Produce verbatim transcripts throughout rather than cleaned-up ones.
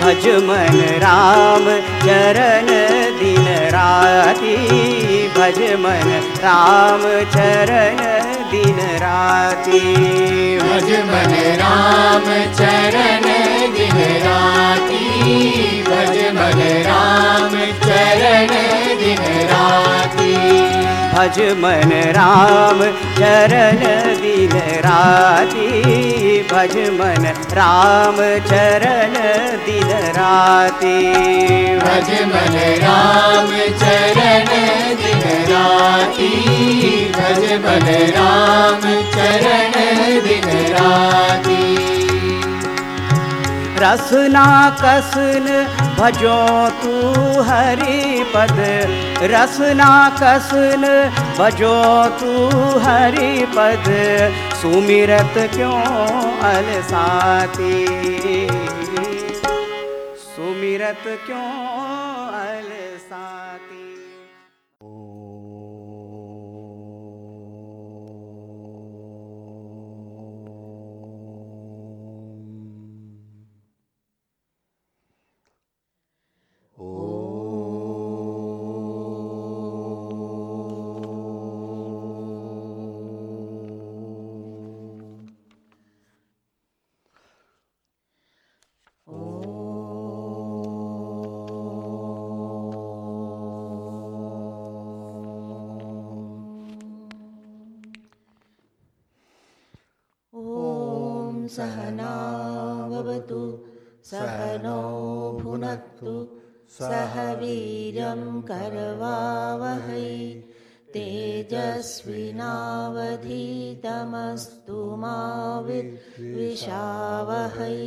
भज मन राम चरण दिन राति, भज मन राम चरण दिन राति, भज मन राम चरण दिन राति, भज मन राम चरण दिन राति, भज मन राम चरण दिन राति, भज मन राम चरण दिन राति, भज मन राम चरण दिन राति, भज मन राम चरण दिन राति। रसना कसन भजो तू हरि पद, रसना कसन भजो तू हरि पद, सुमिरत क्यों अलसाती, सुमिरत क्यों अलसाती। सहनावतु सहनो भुनक्तु सह वीर्यं करवावहै तेजस्विनावधीतमस्तु मा विद्विषावहै।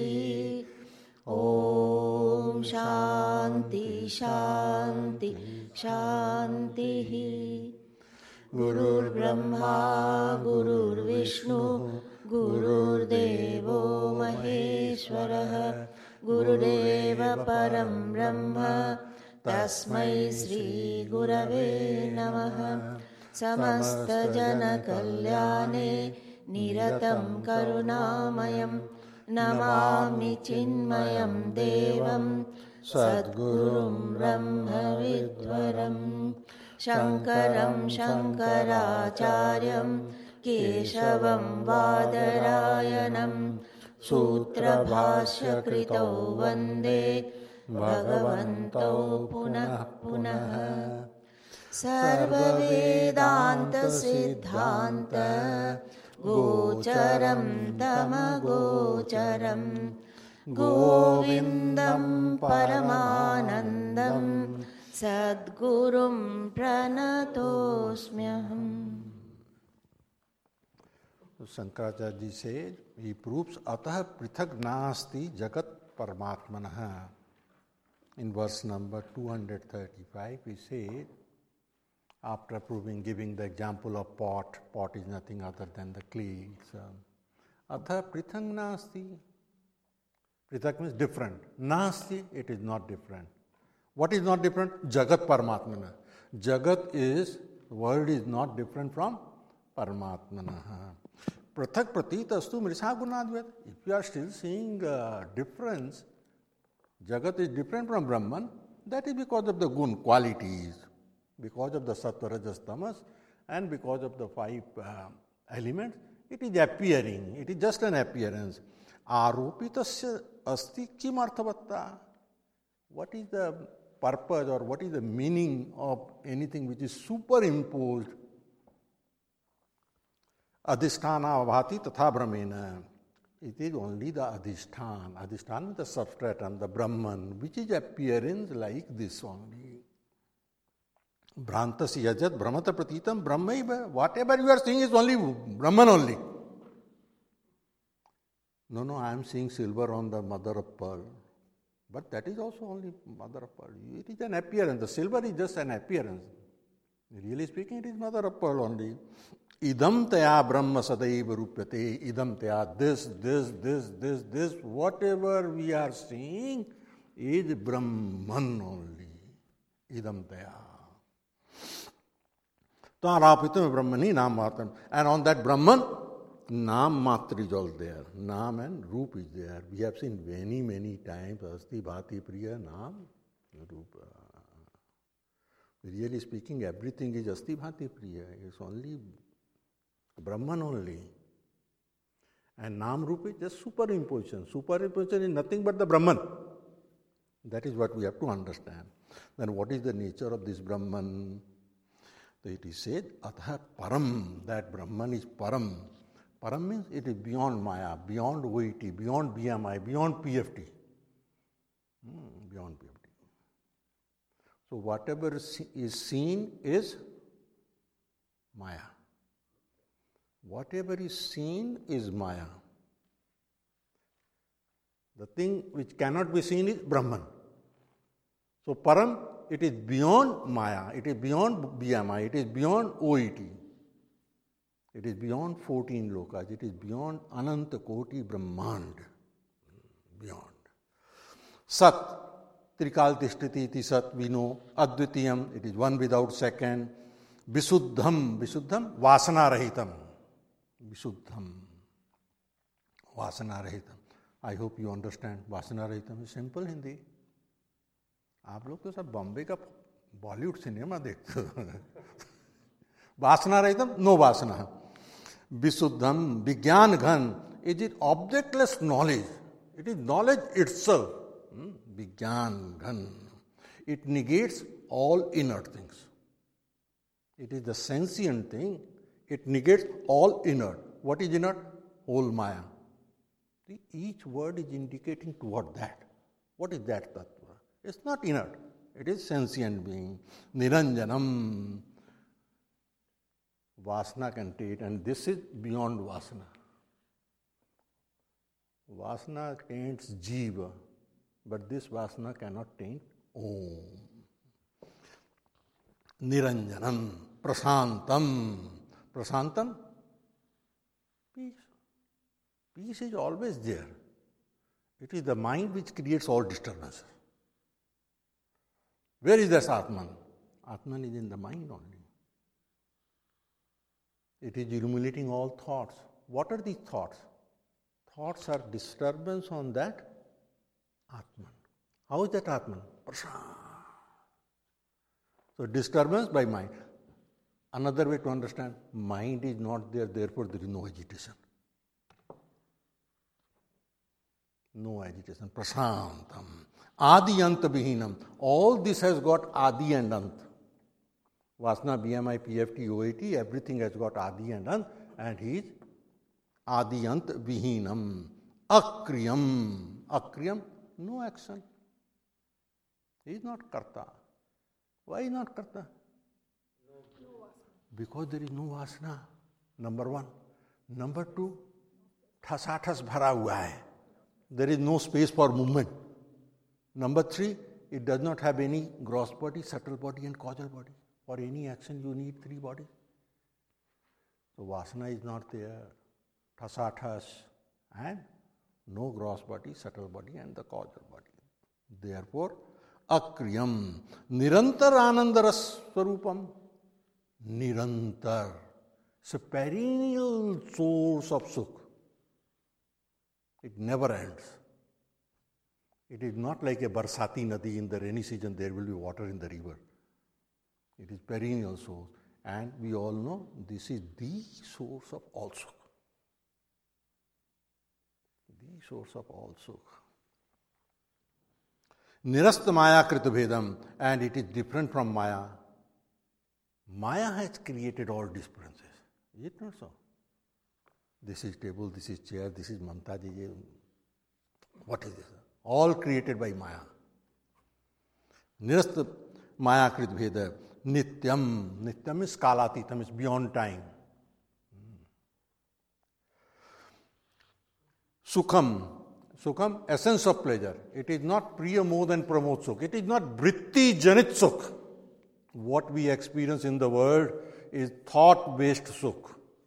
ॐ शान्ति शान्ति शान्तिः। गुरुर्ब्रह्मा गुरुर्विष्णु गुरुर्देवो महेश्वरः, गुरुदेव परं ब्रह्म तस्मै श्री गुरवे नमः। समस्तजनकल्याणे निरतं करुणामयं नमामि चिन्मयं देवं सद्गुरुं ब्रह्मविद्वरं शङ्करं शङ्कराचार्यं केशवं बादरायणं सूत्रभाष्यकृतौ वन्दे भगवन्तौ पुनः पुनः। सर्ववेदान्तसिद्धान्त गोचरं तमगोचरं गोविन्दं परमानन्दं सद्गुरुं प्रणतोऽस्म्यहम्। शंकराचार्य जी से he proves अतः पृथक नास्ति जगत परमात्मनः. In verse number two thirty-five we say, after proving, giving the example of pot, pot is nothing other than the clay. So, अतः पृथक नास्ति, पृथक means different. नास्ति, it is not different. What is not different? Jagat Paramatmana. Jagat is, the world is not different from Paramatmana. Prathak pratit astu mrisa gunadvyat. If you are still seeing a difference, Jagat is different from Brahman, that is because of the gun qualities, because of the sattva, rajas, tamas, and because of the five uh, elements. It is appearing, it is just an appearance. Aropitasya asti kim arthavatta. What is the purpose or what is the meaning of anything which is superimposed? Adhisthana bhati tatha brahmena. It is only the adhisthana. Adhisthana is the substratum, the Brahman, which is appearance like this only. Bhrantas yajat brahmata pratitam brahmaiva. Whatever you are seeing is only Brahman only. No, no, I am seeing silver on the mother of pearl. But that is also only mother of pearl. It is an appearance. The silver is just an appearance. Really speaking, it is mother of pearl only. Idam taya brahma sadaiva rupyate. Idam taya, this, this, this, this, this, whatever we are seeing is Brahman only. Idam taya. Tarapitam brahmani namatam. And on that Brahman, Nam Matra is all there. Nam and Roop is there. We have seen many, many times Asti Bhati Priya Nam Rupa. Really speaking, everything is Asti Bhati Priya. It's only Brahman only. And Nam Rupa is just superimposition. Superimposition is nothing but the Brahman. That is what we have to understand. Then what is the nature of this Brahman? So it is said, Atha Param, that Brahman is Param. Param means it is beyond Maya, beyond O E T, beyond B M I, beyond P F T. Hmm, beyond P F T. So whatever is seen is Maya. Whatever is seen is Maya. The thing which cannot be seen is Brahman. So Param, it is beyond Maya, it is beyond B M I, it is beyond O E T. It is beyond fourteen lokas, it is beyond Ananta Koti Brahmand. Beyond. Sat, Trikal Tishtiti iti Sat, we know. Advitiyam, it is one without second. Visuddham, Visuddham, Vasana Rahitam. Visuddham, Vasana Rahitam. I hope you understand. Vasana Rahitam is simple Hindi. आप लोग तो सब बॉम्बे का Bollywood cinema देखते हो. वासना रहितम, no वासना. विशुद्धम, विज्ञान घन, is it objectless knowledge. It is knowledge itself. विज्ञान घन. It negates all inert things. It is the sentient thing. It negates all inert. What is inert? Whole maya. Each word is indicating toward that. What is that tattva? It's not inert. It is sentient being. Niranjanam. Vasana can take, and this is beyond Vasana. Vasana taints Jiva, but this Vasana cannot taint Om. Niranjanam. Prasantam. Prasantam? Peace. Peace is always there. It is the mind which creates all disturbances. Where is this Atman? Atman is in the mind only. It is illuminating all thoughts. What are these thoughts? Thoughts are disturbance on that Atman. How is that Atman? Prasad. So disturbance by mind. Another way to understand, mind is not there, therefore there is no agitation. No agitation. Prasantam. Adi Anta Vihinam. All this has got Adi and Ant. Vasana, B M I, P F T, O A T, everything has got Adi and Ant, and he is Adi Ant Vihinam. Akriyam. Akriyam, no action. He is not Karta. Why not Karta? Because there is no Vasana. Number one. Number two, Thasathas bhara hua hai. There is no space for movement. Number three, it does not have any gross body, subtle body and causal body. For any action you need three bodies. So Vasana is not there. Thasathas and no gross body, subtle body and the causal body. Therefore, Akriyam. Nirantar Anandaras Swarupam. Nirantar. It's a perennial source of Sukh. It never ends. It is not like a Barsati Nadi. In the rainy season there will be water in the river. It is perennial source. And we all know this is the source of all Sukh. The source of all Sukh. Nirasta Maya Krita Bhedam. And it is different from Maya. Maya has created all differences. Is it not so? This is table, this is chair, this is Mamta ji. What is this? All created by Maya. Nirasta Maya Krit Bheda. Nityam. Nityam is Kalatitam, is beyond time. Sukham. Sukham, essence of pleasure. It is not Priya more than Pramod Sukh. It is not Vritti Janit Sukh. What we experience in the world is thought-based Sukh.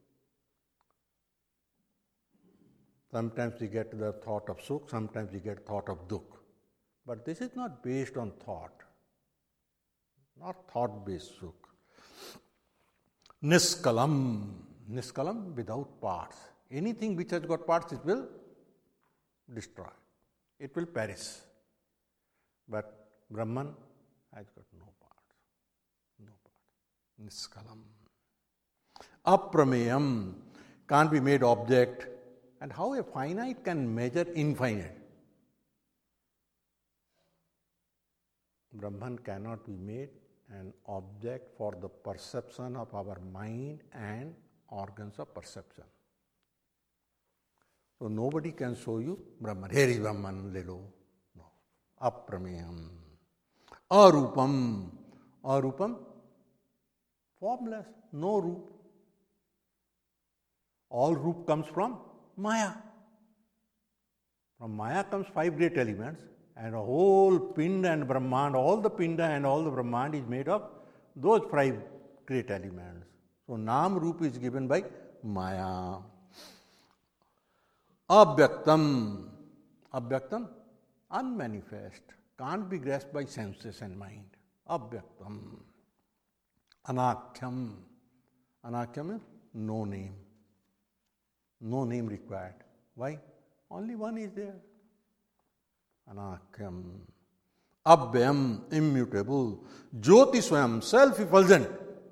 Sometimes we get the thought of Sukh, sometimes we get thought of Dukh. But this is not based on thought. Not thought-based Sukh. Niskalam. Niskalam, without parts. Anything which has got parts, it will destroy. It will perish. But Brahman has got no parts. No parts. Niskalam. Aprameyam. Can't be made object. And how a finite can measure infinite? Brahman cannot be made an object for the perception of our mind and organs of perception. So nobody can show you Brahman. Here is Brahman, lelo. No. Aprameyam. Arupam. Arupam. Formless. No roop. All roop comes from Maya. From Maya comes five great elements, and a whole Pinda and Brahmand, all the Pinda and all the Brahmand is made of those five great elements. So Nam Roop is given by Maya. Abhyaktam. Abhyaktam, unmanifest, can't be grasped by senses and mind. Abhyaktam. Anakhyam. Anakhyam is no name. No name required. Why? Only one is there. Anakhyam. Abhyam, immutable. Jyoti Swayam, self-effulgent.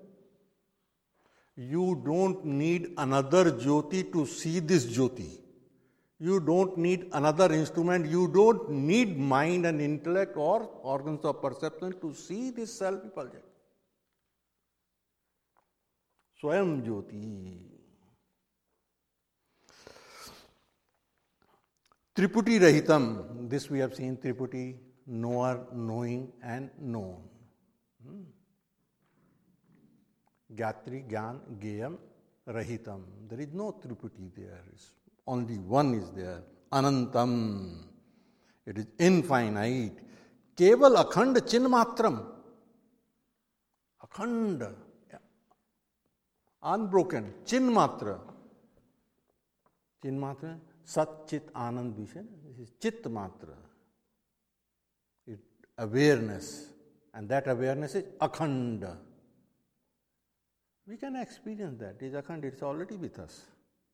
You don't need another Jyoti to see this Jyoti. You don't need another instrument. You don't need mind and intellect or organs of perception to see this self-effulgent. Swayam Jyoti. Triputi Rahitam. This we have seen, Triputi, knower, knowing and known. Hmm. Gyatri, Gyan, Geyam, Rahitam. There is no Triputi there. Only one is there. Anantam. It is infinite. Keval Akhand Chinmatram. Akhand. Unbroken. Chinmatra. Chinmatra. Sat Chit Anand Vishan. This is Chit Matra. It, awareness. And that awareness is Akhanda. We can experience that. It is Akhanda. It's already with us.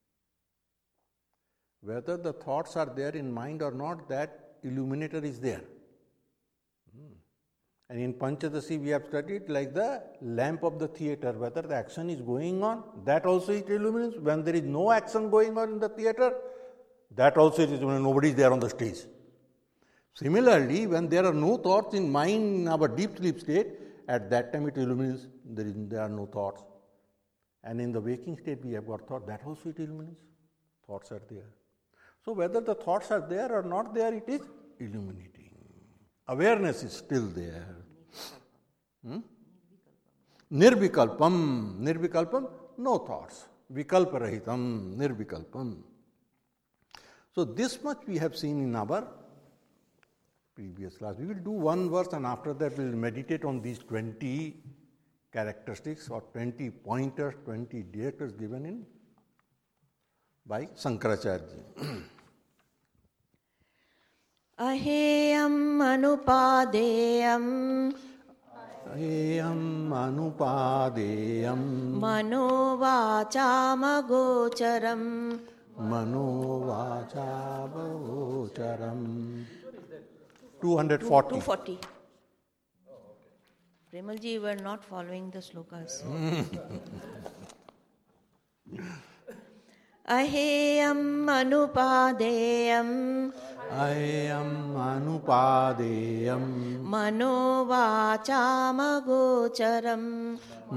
Whether the thoughts are there in mind or not, that illuminator is there. Hmm. And in Panchadasi we have studied like the lamp of the theatre. Whether the action is going on, that also it illuminates. When there is no action going on in the theatre, that also it is when nobody is there on the stage. Similarly, when there are no thoughts in mind in our deep sleep state, at that time it illuminates. There, is, there are no thoughts. And in the waking state we have got thought, that also it illuminates. Thoughts are there. So whether the thoughts are there or not there, it is illuminating. Awareness is still there. Hmm? Nirvikalpam. Nirvikalpam, no thoughts. Vikalparahitam, nirvikalpam. So this much we have seen in our previous class. We will do one verse and after that we will meditate on these twenty characteristics or twenty pointers, twenty directors given in by Shankaracharya. Aheyam anupadeyam Aheyam anupadeyam manovachamagocharam Manovachamagocharam. two forty. two forty. Premalji, you were not following the slokas. Aheyam anupadeyam Aheyam anupadeyam manovachamagocharam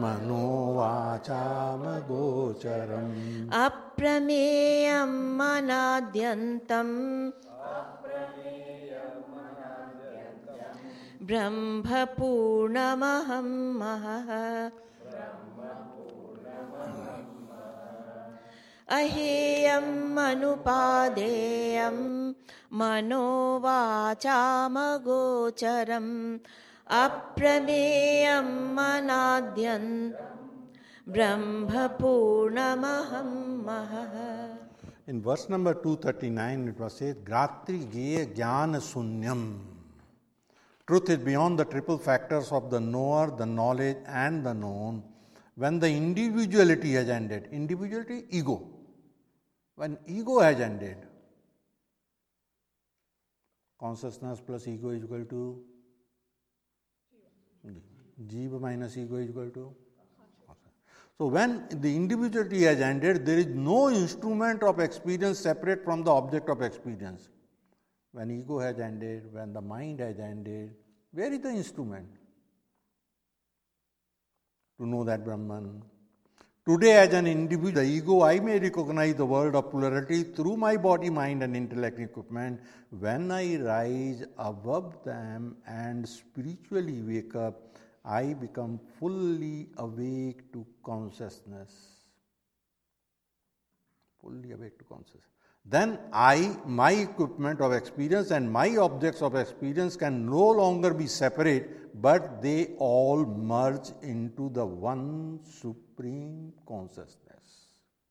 Manovachamagocharam Aprameyam anadyantam Brahma Purnamaham Maha Aheyam anupadeyam manovachamagocharam Aprameyam anadyan Brahma Purnamaham Maha. In verse number two thirty-nine it was said, Gratri Geya Jnana Sunyam. Truth is beyond the triple factors of the knower, the knowledge and the known. When the individuality has ended, individuality, ego. When ego has ended, consciousness plus ego is equal to jiva minus ego is equal to. So when the individuality has ended, there is no instrument of experience separate from the object of experience. When ego has ended, when the mind has ended, where is the instrument to know that Brahman? Today, as an individual, the ego, I may recognize the world of plurality through my body, mind and intellect equipment. When I rise above them and spiritually wake up, I become fully awake to consciousness. Fully awake to consciousness. Then I, my equipment of experience and my objects of experience can no longer be separate, but they all merge into the one supreme consciousness.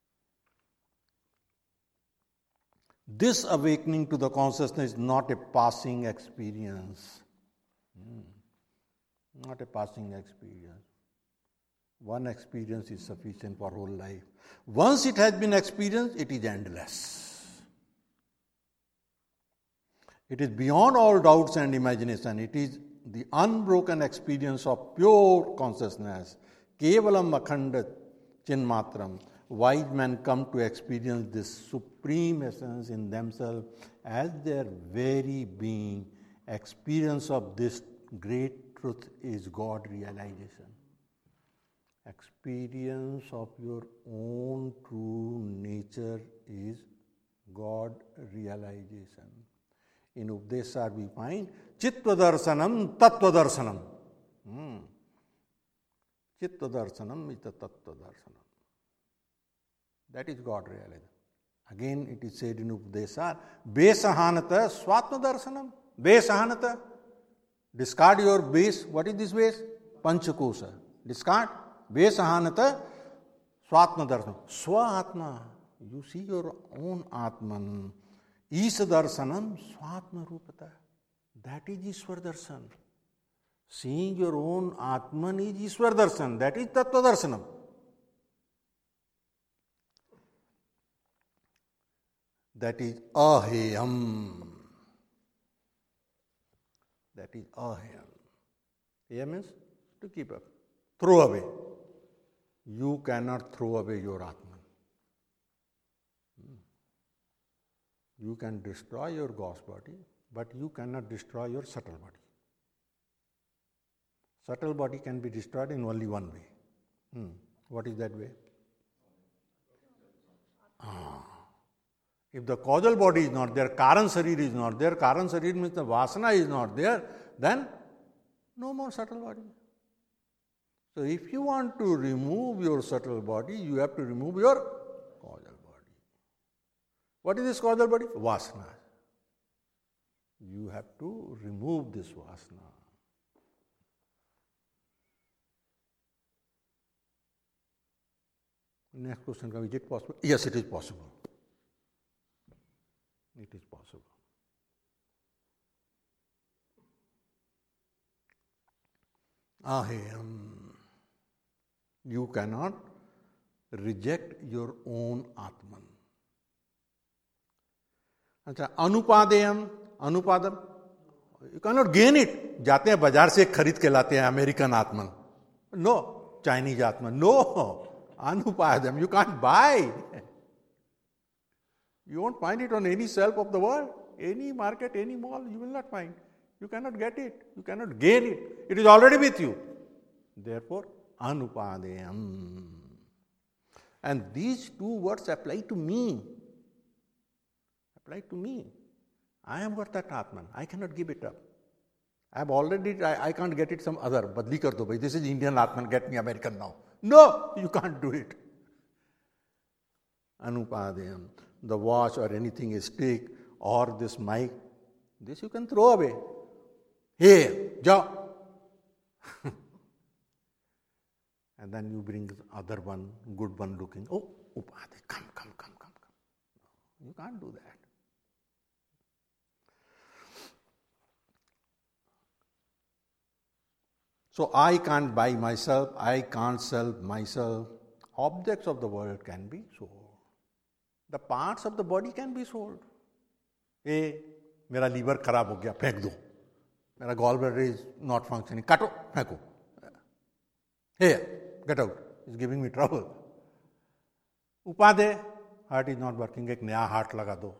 This awakening to the consciousness is not a passing experience. Hmm. Not a passing experience. One experience is sufficient for whole life. Once it has been experienced, it is endless. It is beyond all doubts and imagination. It is the unbroken experience of pure consciousness. Kevalam akhanda chinmatram. Wise men come to experience this supreme essence in themselves as their very being. Experience of this great truth is God realization. Experience of your own true nature is God realization. In Updesar we find Chitta Darsanam, Tattva Darsanam. Hmm. Chitta Darsanam is the Tattva Darsanam. That is God realization. Again it is said in Updesar, Besahanata Swatma Darsanam. Besahanata. Discard your base. What is this base? Panchakosa. Discard. Besahanata Swatma Darsanam. Swa-atma. You see your own Atman. Isa Darsanam Swatma Rupata. That is Ishwar Darshan. Seeing your own Atman is Ishwar Darshan. That is Tattva Darshanam. That is Aheyam. That is ahayam. Ahayam means to keep up. Throw away. You cannot throw away your Atman. You can destroy your gross body, but you cannot destroy your subtle body. Subtle body can be destroyed in only one way. Hmm. What is that way? Ah. If the causal body is not there, Karan Sarir is not there, Karan Sarir means the Vasana is not there, then no more subtle body. So if you want to remove your subtle body, you have to remove your causal body. What is this causal body? Vasana. You have to remove this Vasana. Next question comes, is it possible? Yes, it is possible. It is possible. Ahayam. You cannot reject your own Atman. अच्छा, अनुपादेयम, अनुपादम. You cannot gain it. जाते हैं बाजार से खरीद के लाते हैं American Atman. No, Chinese Atman. No, अनुपादम. You can't buy. You won't find it on any shelf of the world, any market, any mall. You will not find. You cannot get it. You cannot gain it. It is already with you. Therefore, anupadeyam. And these two words apply to me. Apply to me. I am got that Atman. I cannot give it up. I have already, I, I can't get it some other. Badli kar do bhai. This is Indian Atman. Get me American now. No, you can't do it. Anupadeyam. The watch or anything, a stick or this mic, this you can throw away. Here, jao. And then you bring the other one, good one looking. Oh, upade, come, come, come, come, come. You can't do that. So I can't buy myself, I can't sell myself. Objects of the world can be sold. The parts of the body can be sold. ए मेरा liver खराब हो गया, फेंक दो. मेरा gall bladder is not functioning, काटो, फेंको. Here, get out. It's giving me trouble. उपादे, heart is not working, एक नया हार्ट लगा दो.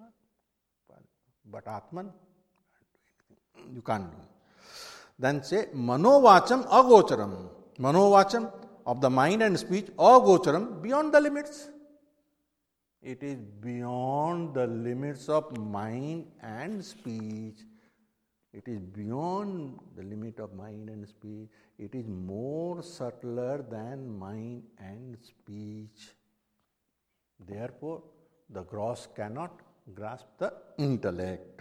But Atman, you can't do. Then say, Manovacham agocharam. Manovacham of the mind and speech, agocharam, beyond the limits. It is beyond the limits of mind and speech. It is beyond the limit of mind and speech. It is more subtler than mind and speech. Therefore, the gross cannot grasp the intellect.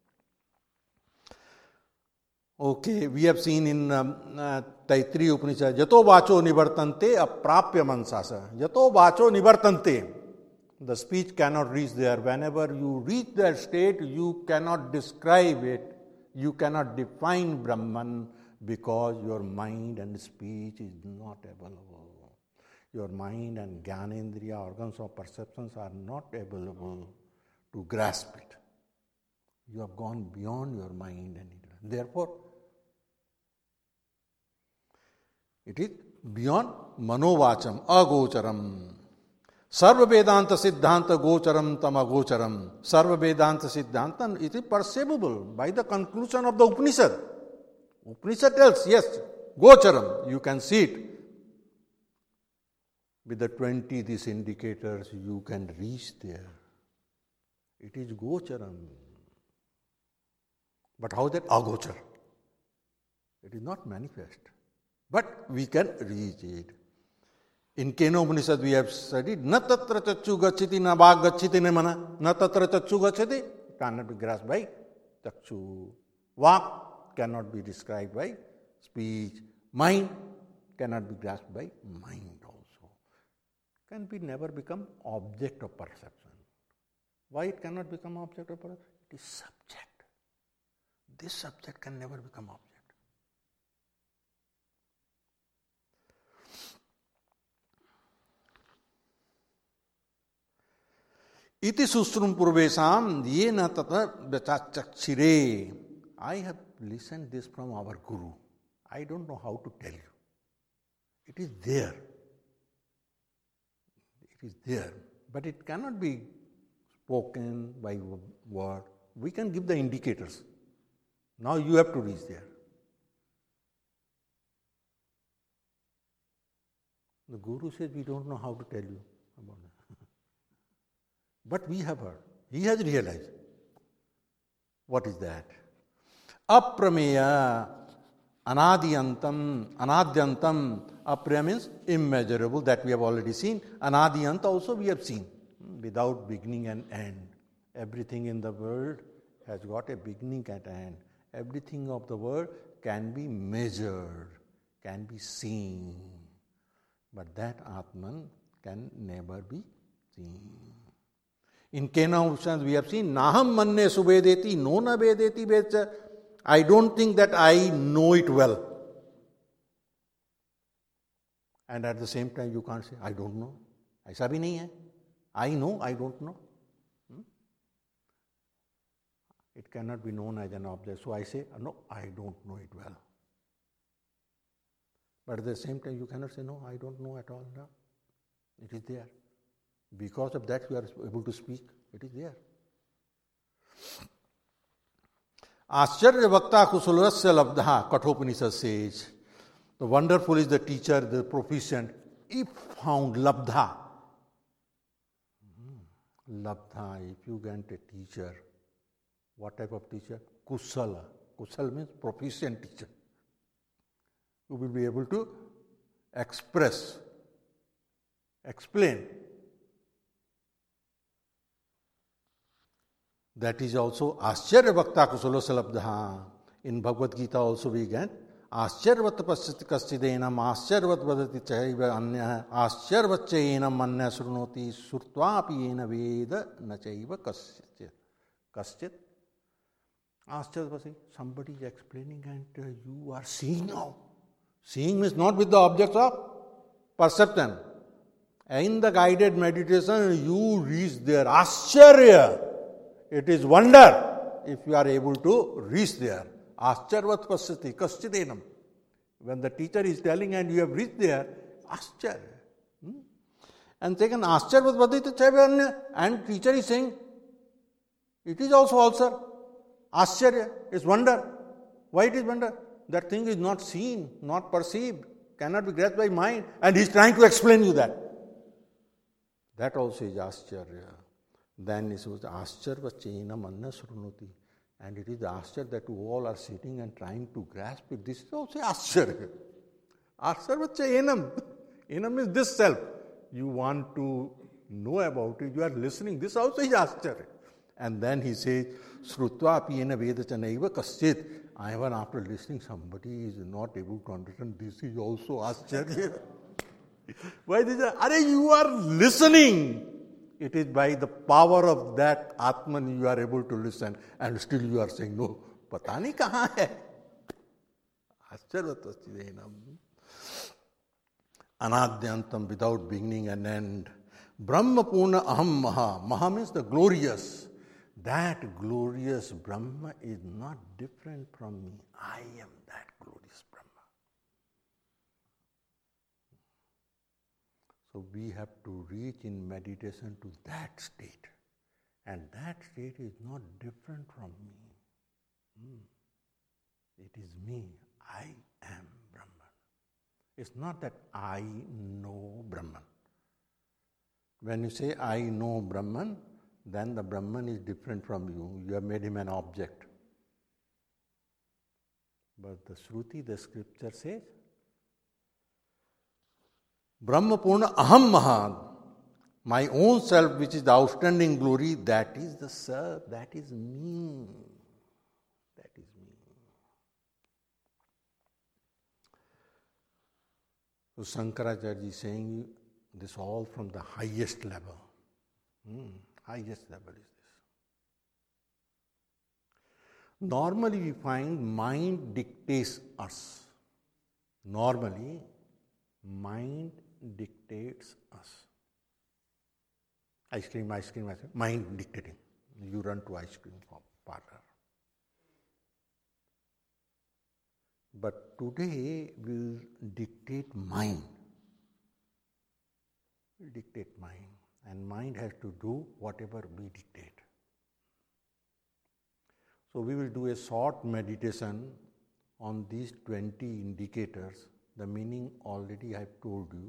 Okay, we have seen in um, uh, Taittiriya Upanishad, Yato vacho nivartante aprapya mansasa. Yato vacho nivartante. The speech cannot reach there. Whenever you reach that state, you cannot describe it. You cannot define Brahman because your mind and speech is not available. Your mind and Gyanendriya, organs of perceptions, are not available to grasp it. You have gone beyond your mind and intellect. Therefore, it is beyond manovacham, agocharam. Sarva Vedanta Siddhanta Gocharam Tam Agocharam. Sarva Vedanta Siddhanta, it is perceivable by the conclusion of the Upanishad. Upanishad tells, yes, Gocharam, you can see it. With the twenty these indicators, you can reach there. It is Gocharam. But how that Agochar? It is not manifest. But we can reach it. In Kena Upanishad we have studied, na tatra chakshu gacchiti na bhag gacchiti ne mana. Na tatra chakshu gacchiti cannot be grasped by chakshu. Vak cannot be described by speech. Mind cannot be grasped by mind also. Can be never become object of perception. Why it cannot become object of perception? It is subject. This subject can never become object. Iti sustrum purvesam yena tata vachachakshire. I have listened this from our Guru. I don't know how to tell you. It is there. It is there. But it cannot be spoken by word. We can give the indicators. Now you have to reach there. The Guru says we don't know how to tell you about it. But we have heard. He has realized. What is that? Aprameya, anadyantam, anadyantam. Aprameya means immeasurable, that we have already seen. Anadyanta also we have seen. Without beginning and end. Everything in the world has got a beginning and end. Everything of the world can be measured, can be seen. But that Atman can never be seen. In Kena Upanishad we have seen, Naham manne subedeti, no na vedeti vecha. I don't think that I know it well. And at the same time you can't say, I don't know. Aisa bhi nahi hai. I know, I don't know. Hmm? It cannot be known as an object. So I say, no, I don't know it well. But at the same time you cannot say, no, I don't know at all. No. It is there. Because of that you are able to speak. It is there. Ascharya Vakta Kusulasya Labdha, Kathopanishad says. The wonderful is the teacher, the proficient, if found Labdha. Labdha, if you get a teacher, what type of teacher? Kusala. Kusala means proficient teacher. You will be able to express, explain. That is also Ascharya Bhakta Kusulasya Labdha. In Bhagavad Gita also we get Ascharvat Pasyati Kaschidena Ascharvat Vadati Chaiva Anya Ascharvat Chayenam Anya Srunoti Surtvapi Yena Veda Nachaiva Kaschit. Kaschit. Ascharvat, somebody is explaining and uh, you are seeing now. Seeing means not with the objects of perception. In the guided meditation, you reach there. Ascharya. It is wonder if you are able to reach there. Ascharvat pasyati kaschidenam. When the teacher is telling and you have reached there, ascharya. Hmm? And second, ascharvat pasyati chaivanya. And teacher is saying, it is also also ascharya. It's wonder. Why it is wonder? That thing is not seen, not perceived, cannot be grasped by mind. And he is trying to explain you that. That also is ascharya. Then it was ascharya chenam anna srunuti. And it is the ascharya that you all are sitting and trying to grasp it. This is also ascharya. Ascharya chenam. Enam is this self. You want to know about it, you are listening. This also is ascharya. And then he says, Srutva piyena vedachanaiva kaschit. Even after listening, somebody is not able to understand. This is also ascharya. Why this? Are you are listening. It is by the power of that Atman you are able to listen, and still you are saying, no, pata nahi kahan hai. Ascharya anadyantam, without beginning and end. Brahma purna aham maha. Maha means the glorious. That glorious Brahma is not different from me. I am that glorious Brahma. So we have to reach in meditation to that state. And that state is not different from me. Hmm. It is me. I am Brahman. It's not that I know Brahman. When you say I know Brahman, then the Brahman is different from you. You have made him an object. But the Shruti, the scripture says, Brahma Purna Aham Maha, my own self, which is the outstanding glory, that is the self, that is me. That is me. So Shankaracharya is saying this all from the highest level. Hmm. Highest level is this. Normally we find mind dictates us. Normally, mind dictates us. Ice cream, ice cream, ice cream. Mind dictating. You run to ice cream parlor. But today we'll dictate mind. We'll dictate mind. And mind has to do whatever we dictate. So we will do a short meditation on these twenty indicators. The meaning already I have told you.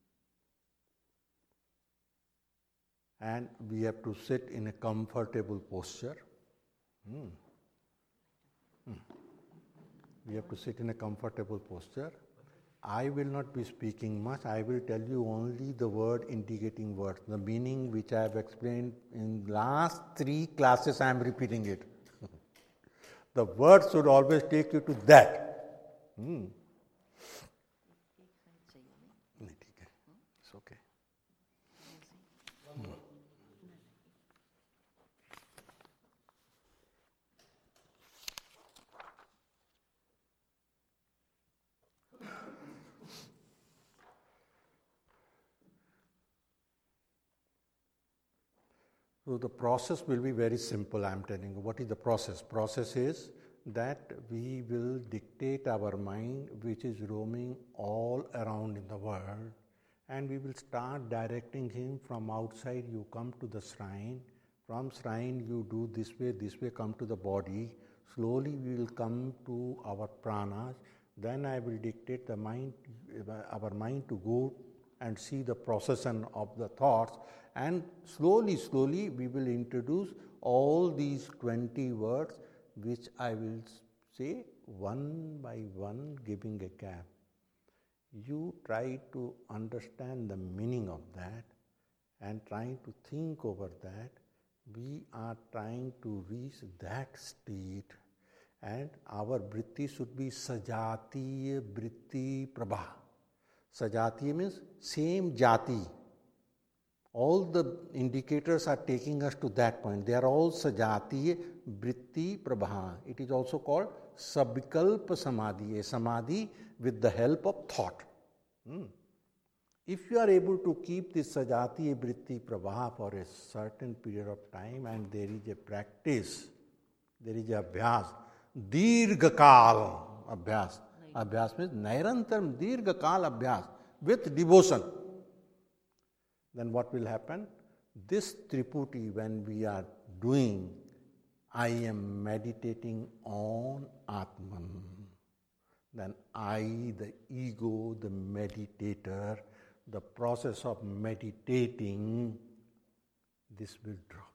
And we have to sit in a comfortable posture. Hmm. Hmm. We have to sit in a comfortable posture. I will not be speaking much. I will tell you only the word indicating words. The meaning which I have explained in last three classes, I am repeating it. The words should always take you to that. Hmm. It's okay. Hmm. So the process will be very simple, I am telling you. What is the process? Process is that we will dictate our mind, which is roaming all around in the world, and we will start directing him from outside. You come to the shrine. From shrine you do this way, this way, come to the body. Slowly we will come to our pranas. Then I will dictate the mind, our mind to go and see the procession of the thoughts. And slowly, slowly we will introduce all these twenty words, which I will say one by one, giving a gap. You try to understand the meaning of that and trying to think over that. We are trying to reach that state, and our vritti should be sajatiya vritti prabha. Sajatiya means same jati. All the indicators are taking us to that point. They are all sajatiya vritti prabha. It is also called sabvikalpa samadhi, a samadhi with the help of thought. Hmm. If you are able to keep this Sajati Vritti Prabha for a certain period of time and there is a practice, there is a abhyas, dirghakal abhyas. Abhyas means nairantaram dirghakal abhyas with devotion. Then what will happen? This Triputi, when we are doing, I am meditating on Atman. Then I, the ego, the meditator, the process of meditating, this will drop.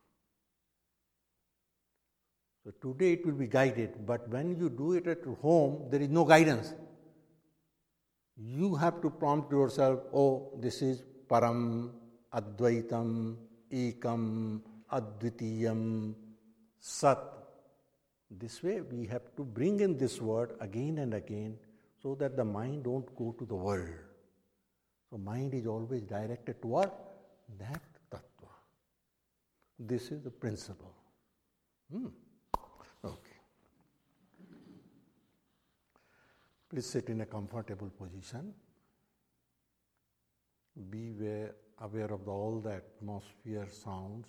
So today it will be guided, but when you do it at home, there is no guidance. You have to prompt yourself, oh, this is Param, Advaitam, Ekam, Advitiyam, Sat. This way we have to bring in this word again and again so that the mind don't go to the world. So mind is always directed toward that tattva. This is the principle. Hmm. Okay. Please sit in a comfortable position. Be aware, aware of the, all the atmosphere sounds.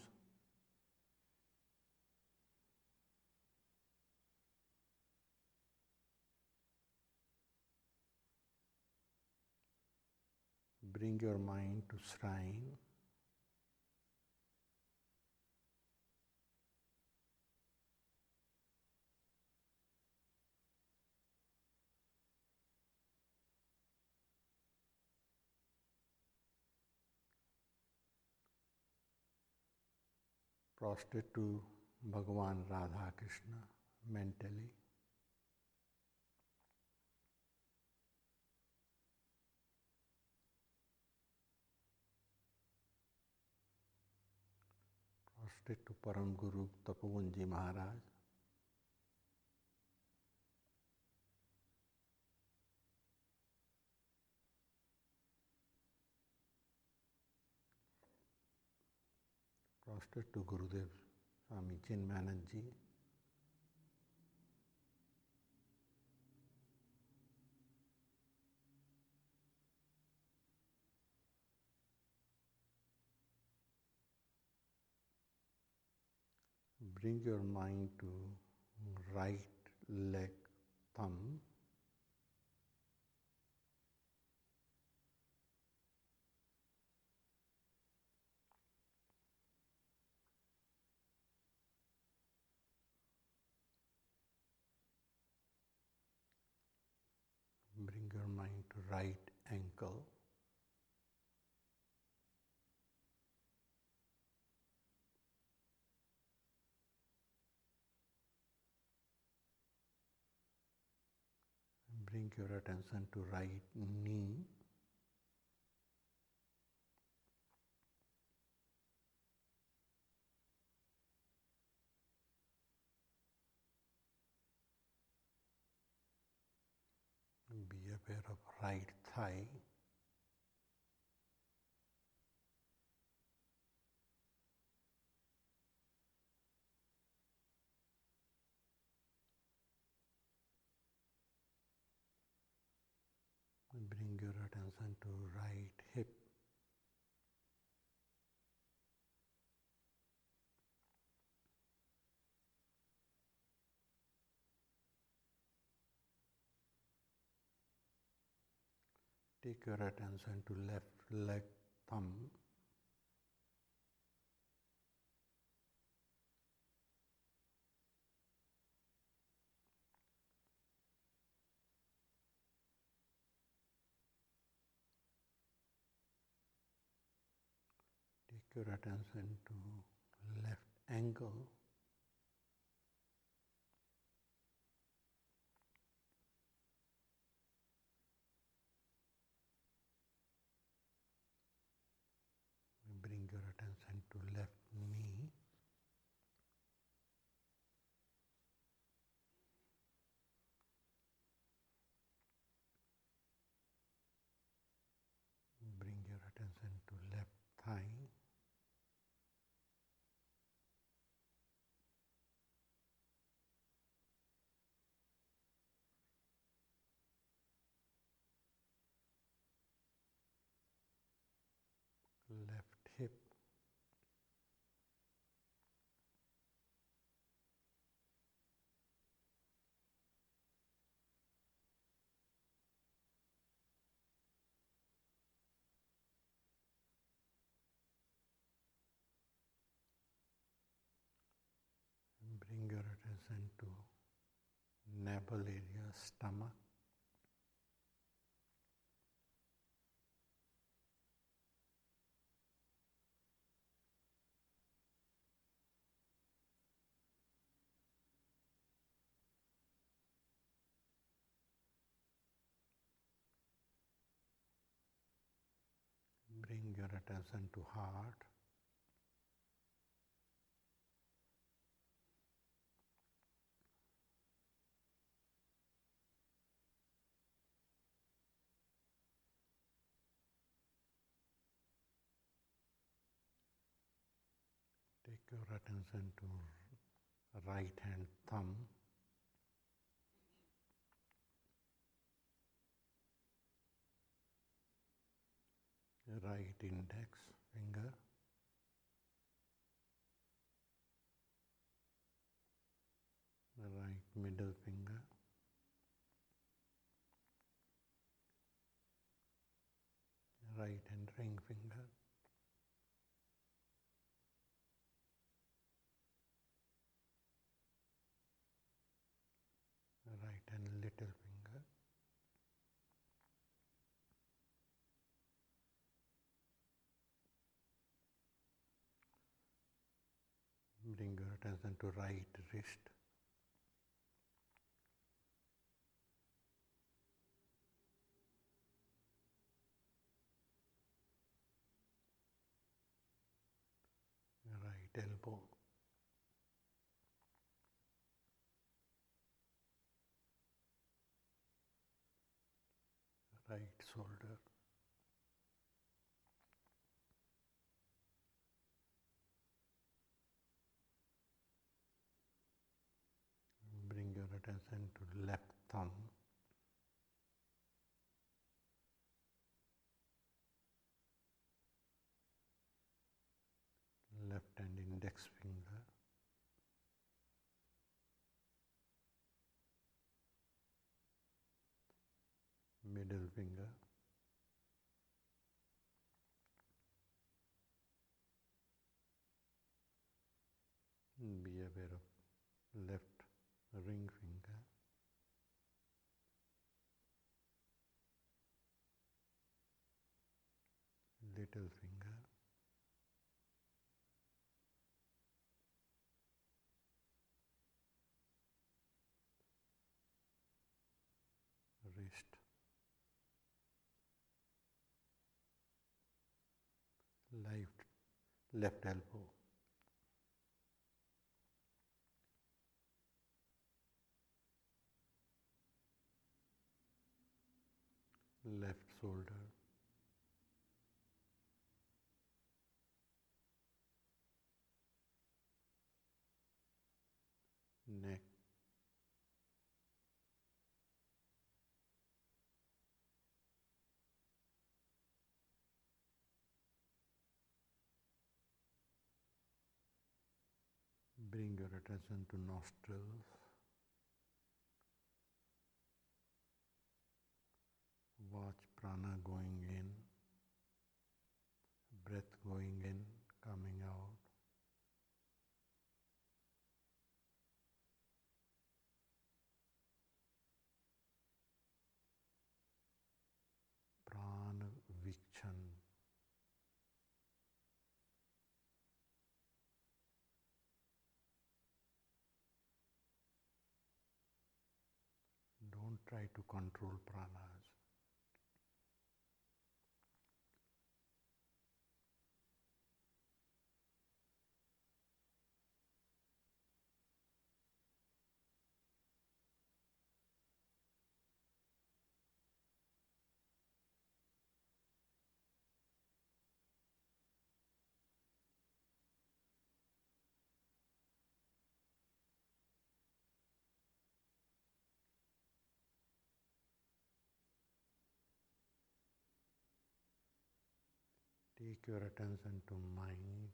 Bring your mind to shrine. Prostrate to Bhagavan Radha Krishna mentally. Prostrate to Param Guru Tapovanji Maharaj. Prostrate to Gurudev Swami Chinmayanand Ji. Bring your mind to right leg thumb. Bring your mind to right ankle. Bring your attention to right knee. Be aware of right thigh. Bring your attention to right hip. Take your attention to left leg thumb. Take your attention to left ankle. Bring your attention to left knee. Bring your attention to left thigh. attention to navel area, stomach. Bring your attention to heart. Take your attention to right hand thumb. Right index finger. Right middle finger. Right hand ring finger. Right hand little finger. Bring your attention to right wrist. Right elbow. Right shoulder. Bring your attention to left thumb. Left hand index finger. Middle finger. Be aware of left ring finger. Little finger. Wrist. Left, left elbow. Left shoulder. Neck. Bring your attention to nostrils. Watch prana going in, breath going in, coming out. Prana vikshan. Don't try to control pranas. Take your attention to mind.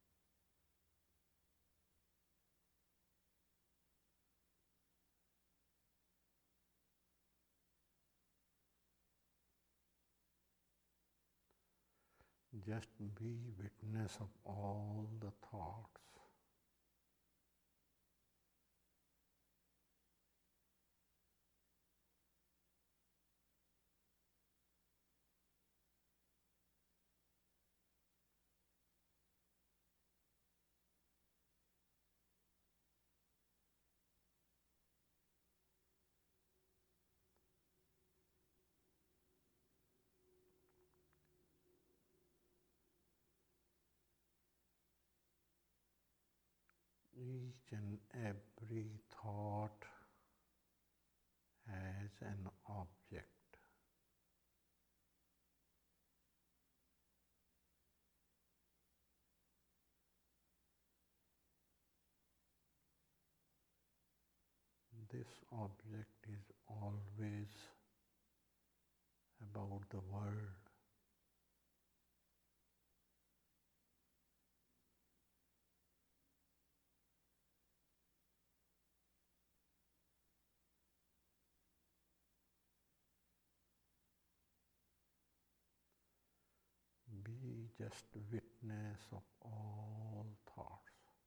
Just be witness of all the thoughts. Each and every thought has an object. This object is always about the world. Be just witness of all thoughts.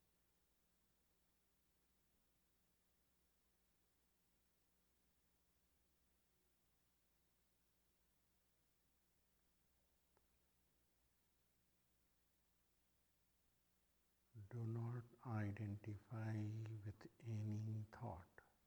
Do not identify with any thought.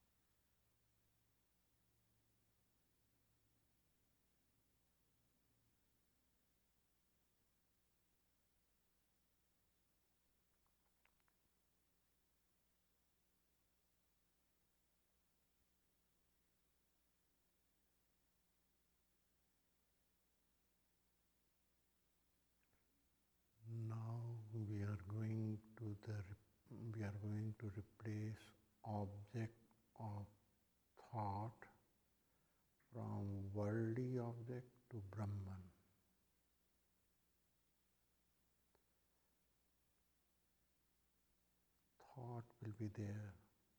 Now we are going to the we are going to replace object of thought from worldly object to Brahman. Thought will be there,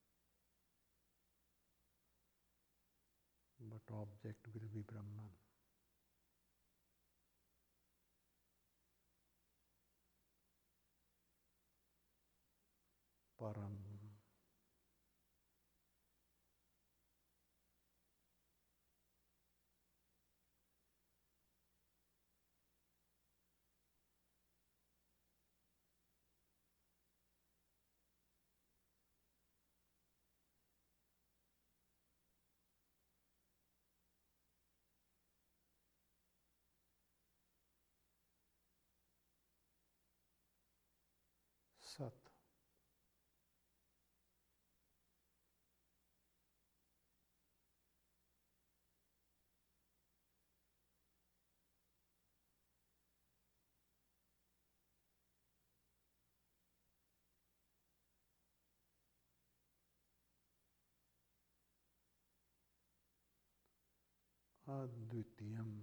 but object will be Brahman. Param. Sat. Advitiyam.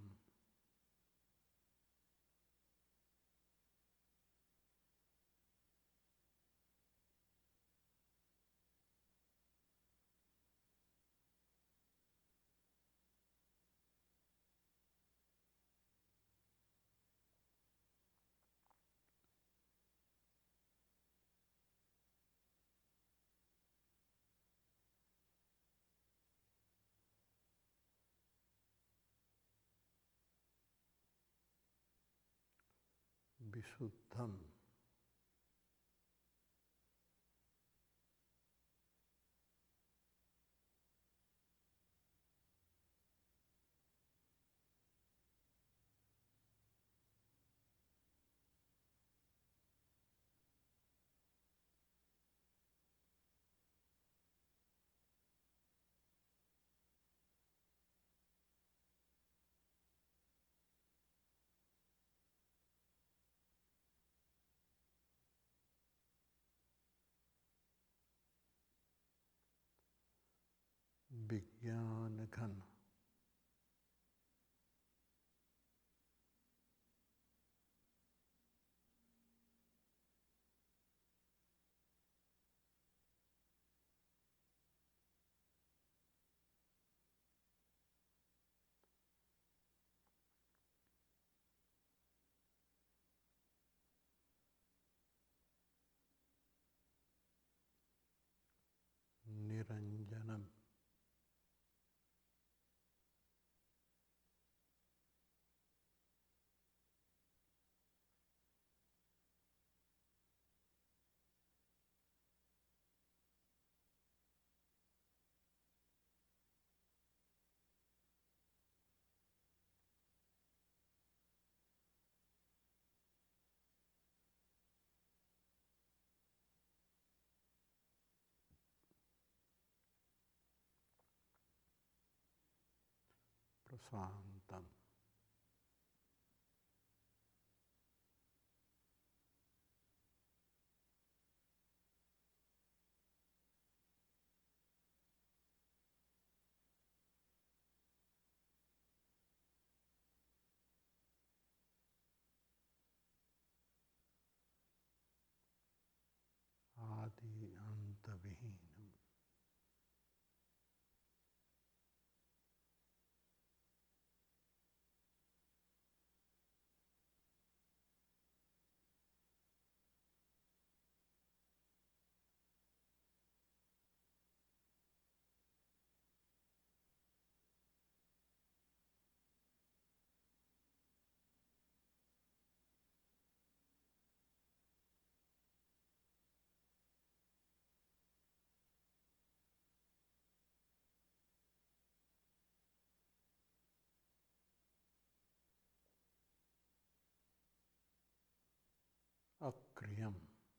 Visuddham. Vijnana Ghan. Niranjanam. प्रशांतम। आदि अंत विहीनम। अक्रियम।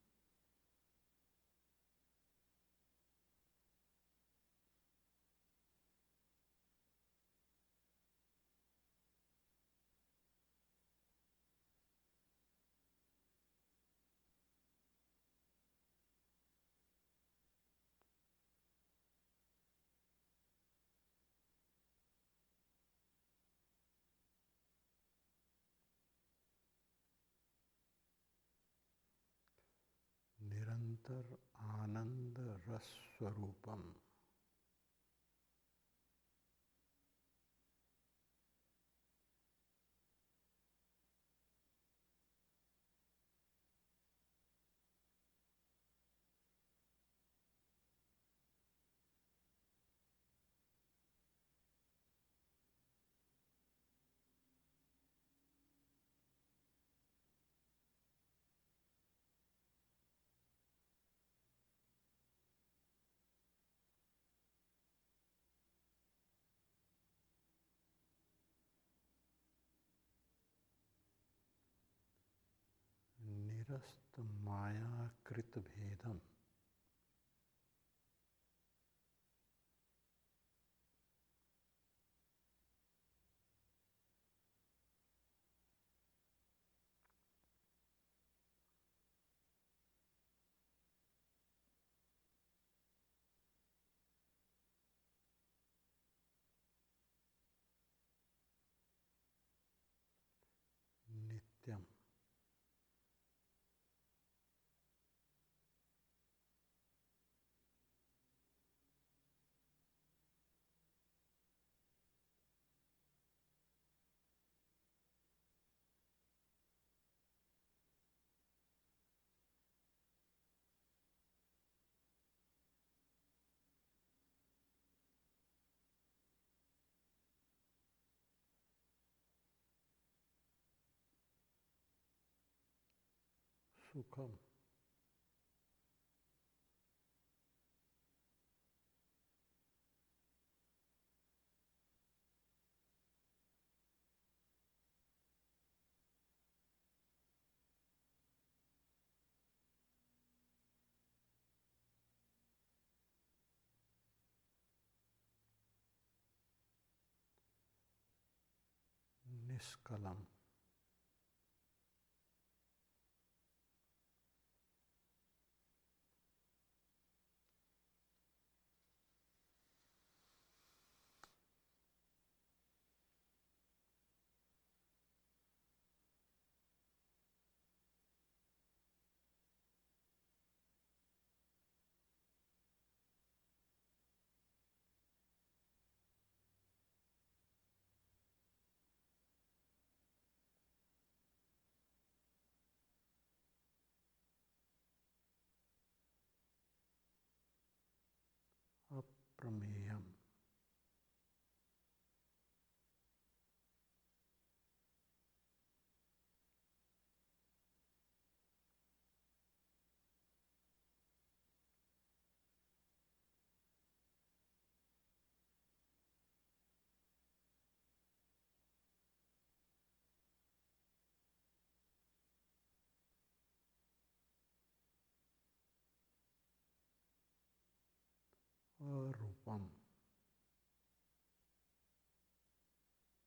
निरंतर आनंद रस स्वरूपम। निरस्त मायाकृत भेदम। नित्यम। सुखम। निष्कलम। अप्रमेयम। अरूपम।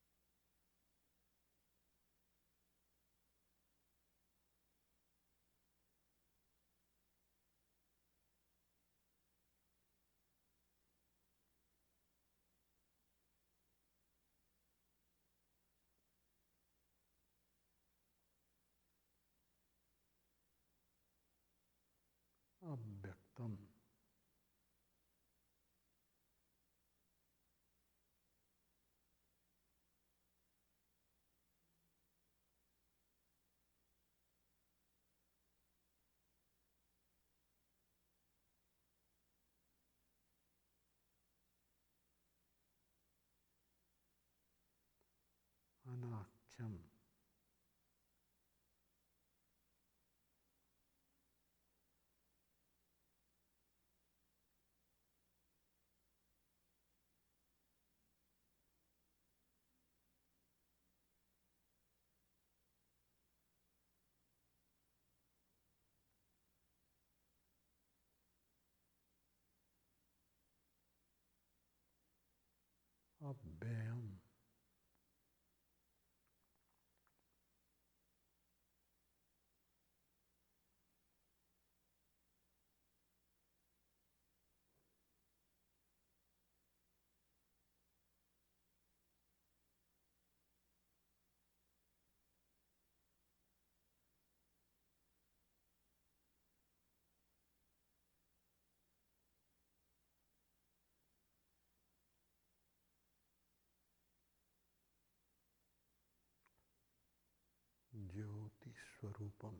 अव्यक्तम अनाख्यम अव्ययम ज्योति स्वरूपम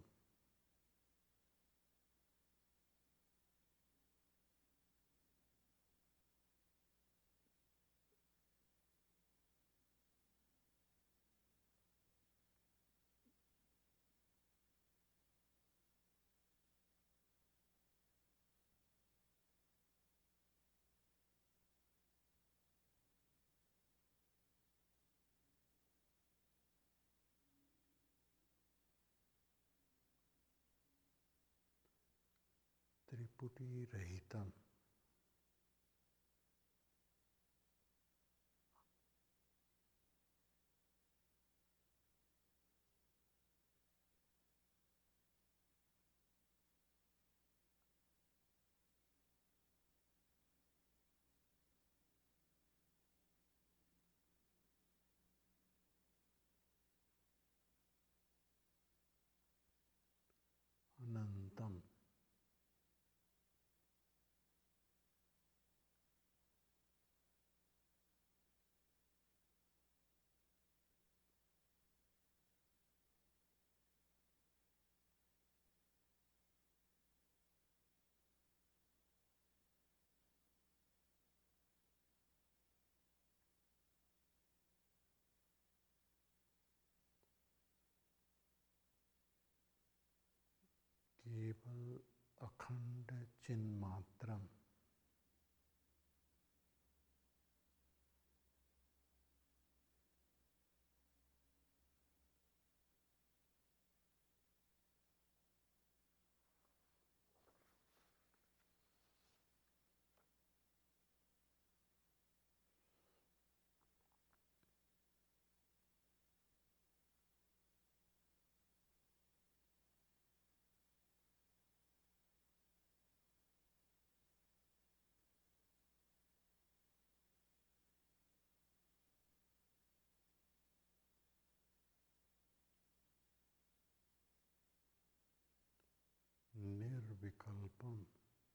त्रिपुटी रहितम अनंतम केवल अखंड चिन्मात्रम निर्विकल्पम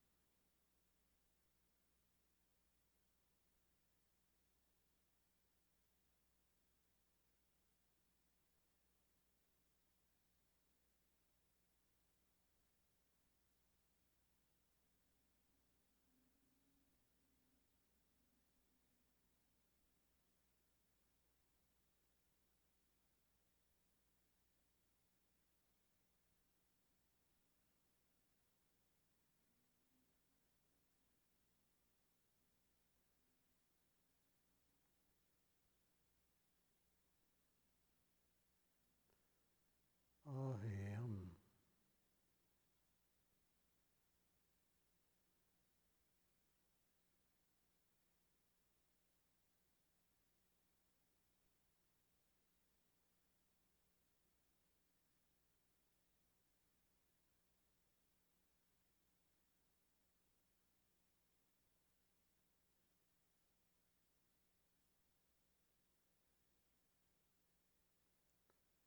अहेयम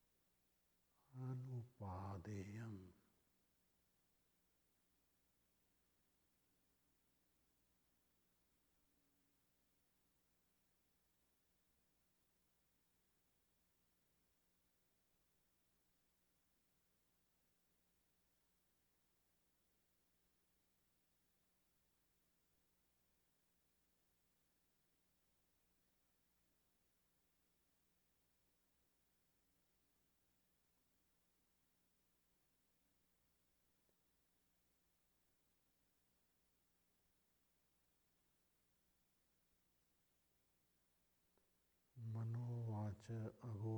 अनुपादेयम च अघो